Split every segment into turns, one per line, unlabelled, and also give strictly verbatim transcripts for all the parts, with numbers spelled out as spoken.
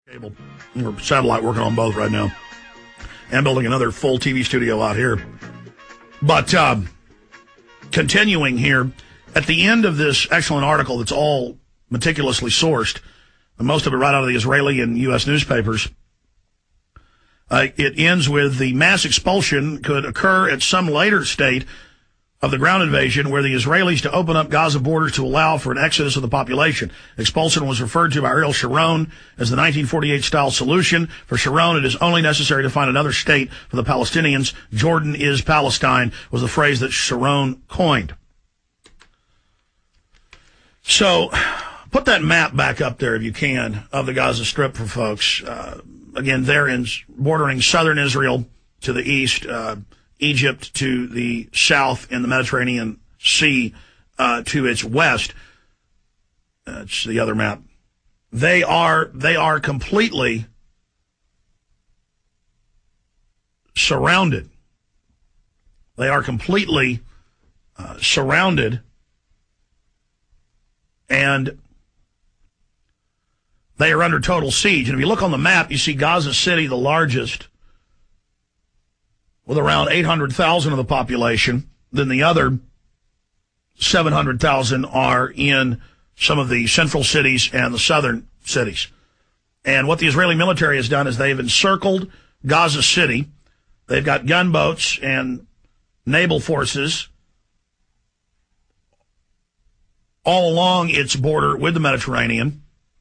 Cable or satellite, working on both right now, and building another full T V studio out here. But um, continuing here, at the end of this excellent article that's all meticulously sourced, most of it right out of the Israeli and U S newspapers, uh, it ends with the mass expulsion could occur at some later state of the ground invasion where the Israelis to open up Gaza borders to allow for an exodus of the population. Expulsion was referred to by Ariel Sharon as the nineteen forty-eight style solution. For Sharon, it is only necessary to find another state for the Palestinians. Jordan is Palestine was the phrase that Sharon coined. So put that map back up there if you can of the Gaza Strip for folks. Uh, again, there in bordering southern Israel to the east, uh, Egypt to the south, and the Mediterranean Sea uh, to its west. That's the other map. They are they are completely surrounded. They are completely uh, surrounded, and they are under total siege. And if you look on the map, you see Gaza City, the largest, with around eight hundred thousand of the population. Then the other seven hundred thousand are in some of the central cities and the southern cities. And what the Israeli military has done is they've encircled Gaza City. They've got gunboats and naval forces all along its border with the Mediterranean.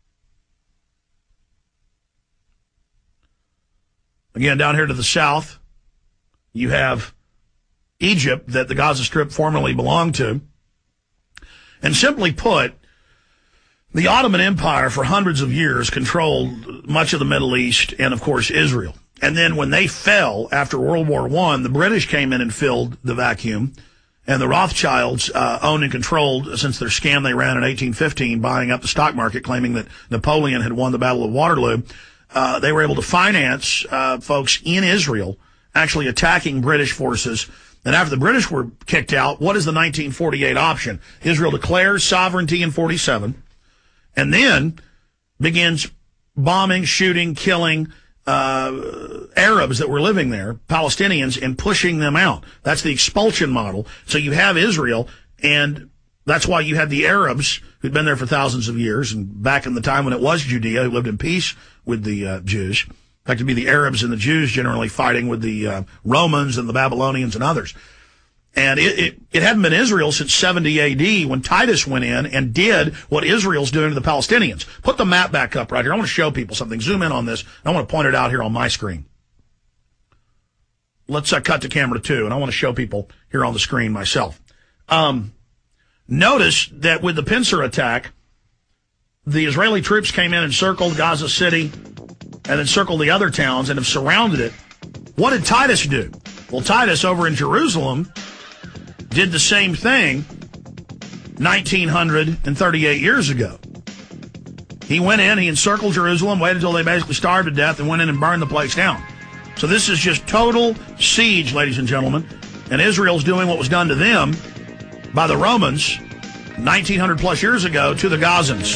Again, down here to the south, you have Egypt that the Gaza Strip formerly belonged to. And simply put, the Ottoman Empire for hundreds of years controlled much of the Middle East and, of course, Israel. And then when they fell after World War One, the British came in and filled the vacuum. And the Rothschilds uh, owned and controlled, since their scam they ran in eighteen fifteen, buying up the stock market, claiming that Napoleon had won the Battle of Waterloo. Uh, they were able to finance uh, folks in Israel actually attacking British forces. And after the British were kicked out, what is the nineteen forty-eight option? Israel declares sovereignty in forty-seven and then begins bombing, shooting, killing uh, Arabs that were living there, Palestinians, and pushing them out. That's the expulsion model. So you have Israel, and that's why you had the Arabs who'd been there for thousands of years, and back in the time when it was Judea, who lived in peace with the uh, Jews. In fact, it'd be the Arabs and the Jews generally fighting with the uh, Romans and the Babylonians and others. And it, it, it hadn't been Israel since seventy A D when Titus went in and did what Israel's doing to the Palestinians. Put the map back up right here. I want to show people something. Zoom in on this. I want to point it out here on my screen. Let's uh, cut to camera two, and I want to show people here on the screen myself. Um, notice that with the pincer attack, the Israeli troops came in and circled Gaza City and encircled the other towns and have surrounded it. What did Titus do? Well, Titus over in Jerusalem did the same thing nineteen thirty-eight years ago. He went in, he encircled Jerusalem, waited until they basically starved to death, and went in and burned the place down. So this is just total siege, ladies and gentlemen, and Israel's doing what was done to them by the Romans nineteen hundred plus years ago to the Gazans.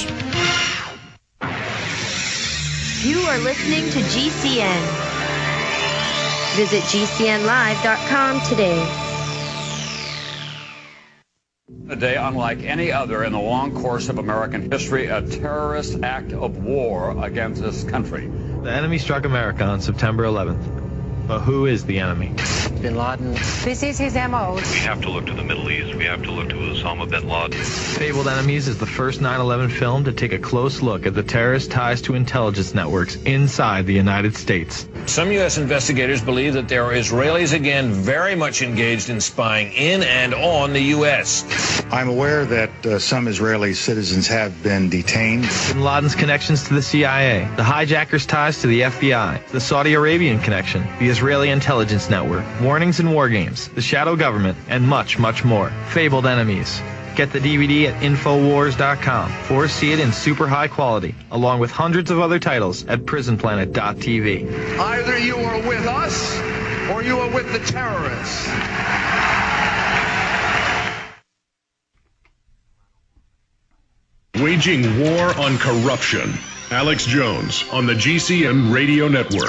You are listening to G C N. Visit G C N live dot com today.
A day unlike any other in the long course of American history, a terrorist act of war against this country.
The enemy struck America on September eleventh. But who is the enemy?
Bin Laden.
This is his M O.
We have to look to the Middle East. We have to look to Osama bin Laden.
Fabled Enemies is the first nine eleven film to take a close look at the terrorist ties to intelligence networks inside the United States.
Some U S investigators believe that there are Israelis again very much engaged in spying in and on the U S.
I'm aware that uh, some Israeli citizens have been detained.
Bin Laden's connections to the C I A, the hijackers' ties to the F B I, the Saudi Arabian connection, the Israeli intelligence network, warnings and war games, the shadow government, and much, much more. Fabled Enemies. Get the D V D at Infowars dot com or see it in super high quality, along with hundreds of other titles at Prison Planet dot T V.
Either you are with us or you are with the terrorists.
Waging war on corruption.
Alex Jones on the G C N Radio Network.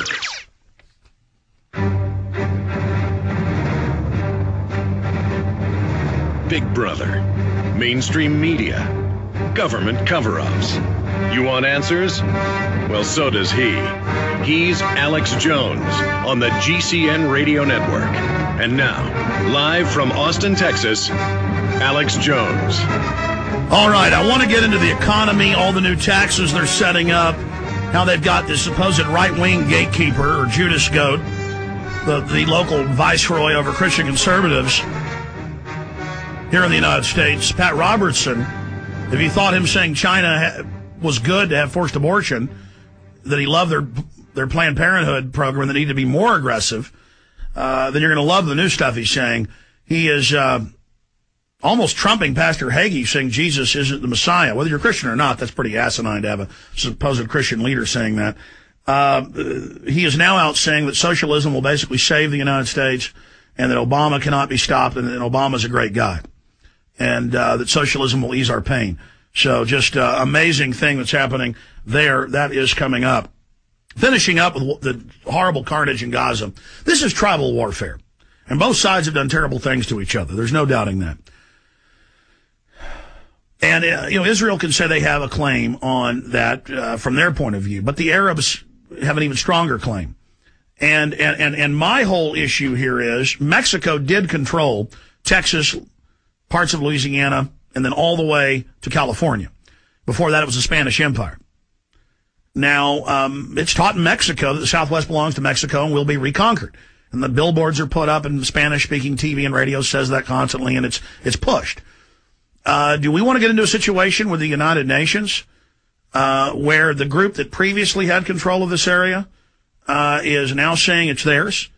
Big Brother, mainstream media, government cover-ups. You want answers? Well, so does he. He's Alex Jones on the G C N Radio Network. And now, live from Austin, Texas, Alex Jones.
All right, I want to get into the economy, all the new taxes they're setting up, how they've got this supposed right-wing gatekeeper, or Judas Goat, the, the local viceroy over Christian conservatives here in the United States, Pat Robertson. If you thought him saying China was good to have forced abortion, that he loved their their Planned Parenthood program, that needed to be more aggressive, uh, then you're going to love the new stuff he's saying. He is uh, almost trumping Pastor Hagee, saying Jesus isn't the Messiah. Whether you're Christian or not, that's pretty asinine to have a supposed Christian leader saying that. Uh, he is now out saying that socialism will basically save the United States, and that Obama cannot be stopped, and that Obama's a great guy, and uh, that socialism will ease our pain. So just uh, amazing thing that's happening there. That is coming up. Finishing up with the horrible carnage in Gaza. This is tribal warfare, and both sides have done terrible things to each other. There's no doubting that. And, uh, you know, Israel can say they have a claim on that uh, from their point of view, but the Arabs have an even stronger claim. And, and, and, and my whole issue here is Mexico did control Texas, parts of Louisiana, and then all the way to California. Before that, it was the Spanish Empire. Now, um, it's taught in Mexico that the Southwest belongs to Mexico and will be reconquered. And the billboards are put up, and Spanish-speaking T V and radio says that constantly, and it's it's pushed. Uh, do we want to get into a situation with the United Nations uh, where the group that previously had control of this area uh, is now saying it's theirs?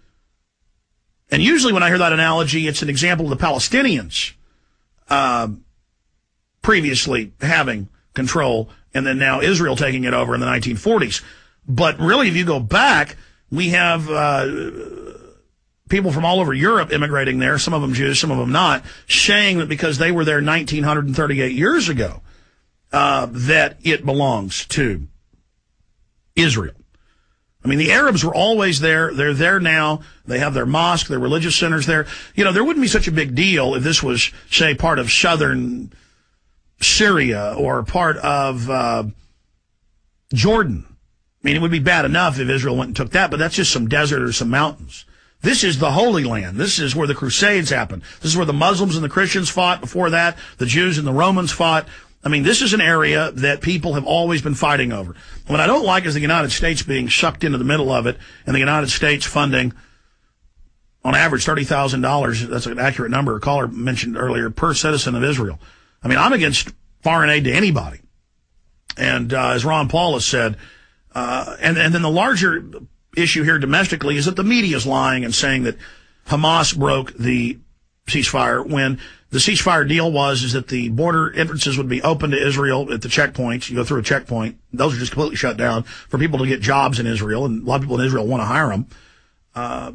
And usually when I hear that analogy, it's an example of the Palestinians uh, previously having control, and then now Israel taking it over in the nineteen forties. But really, if you go back, we have uh, people from all over Europe immigrating there, some of them Jews, some of them not, saying that because they were there nineteen thirty-eight years ago, uh, that it belongs to Israel. I mean, the Arabs were always there. They're there now. They have their mosque, their religious centers there. You know, there wouldn't be such a big deal if this was, say, part of southern Syria or part of uh, Jordan. I mean, it would be bad enough if Israel went and took that, but that's just some desert or some mountains. This is the Holy Land. This is where the Crusades happened. This is where the Muslims and the Christians fought. Before that, the Jews and the Romans fought. I mean, this is an area that people have always been fighting over. What I don't like is the United States being sucked into the middle of it, and the United States funding, on average, thirty thousand dollars. That's an accurate number. A caller mentioned earlier, per citizen of Israel. I mean, I'm against foreign aid to anybody. And uh, as Ron Paul has said, uh, and, and then the larger issue here domestically is that the media is lying and saying that Hamas broke the ceasefire when the ceasefire deal was is that the border entrances would be open to Israel at the checkpoints. You go through a checkpoint. Those are just completely shut down for people to get jobs in Israel, and a lot of people in Israel want to hire them. Uh,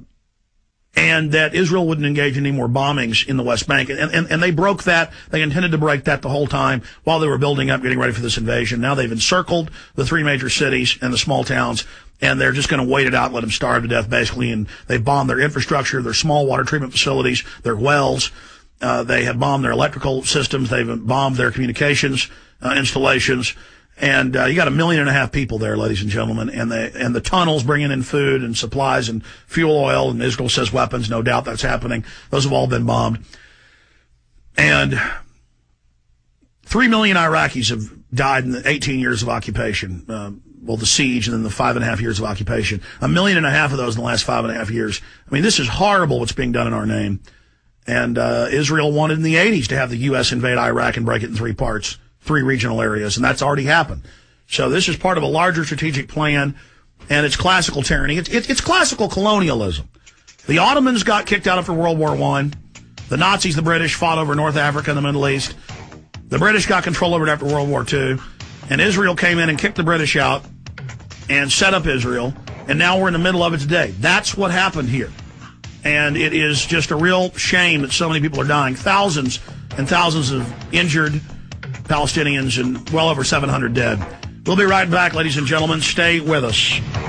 and that Israel wouldn't engage in any more bombings in the West Bank. And, and, and they broke that. They intended to break that the whole time while they were building up, getting ready for this invasion. Now they've encircled the three major cities and the small towns, and they're just going to wait it out and let them starve to death, basically. And they've bombed their infrastructure, their small water treatment facilities, their wells. Uh, they have bombed their electrical systems. They've bombed their communications uh, installations. And uh, you got a million and a half people there, ladies and gentlemen, and the and the tunnels bringing in food and supplies and fuel oil, and Israel says weapons. No doubt that's happening. Those have all been bombed. And three million Iraqis have died in the eighteen years of occupation. Uh, well, the siege and then the five and a half years of occupation. A million and a half of those in the last five and a half years. I mean, this is horrible what's being done in our name. And uh, Israel wanted in the eighties to have the U S invade Iraq and break it in three parts. Three regional areas, and that's already happened. So this is part of a larger strategic plan, and it's classical tyranny. It's, it's, it's classical colonialism. The Ottomans got kicked out after World War One. The Nazis, the British, fought over North Africa and the Middle East. The British got control over it after World War Two, and Israel came in and kicked the British out and set up Israel, and now we're in the middle of it today. That's what happened here. And it is just a real shame that so many people are dying. Thousands and thousands of injured Palestinians and well over seven hundred dead. We'll be right back, ladies and gentlemen. Stay with us.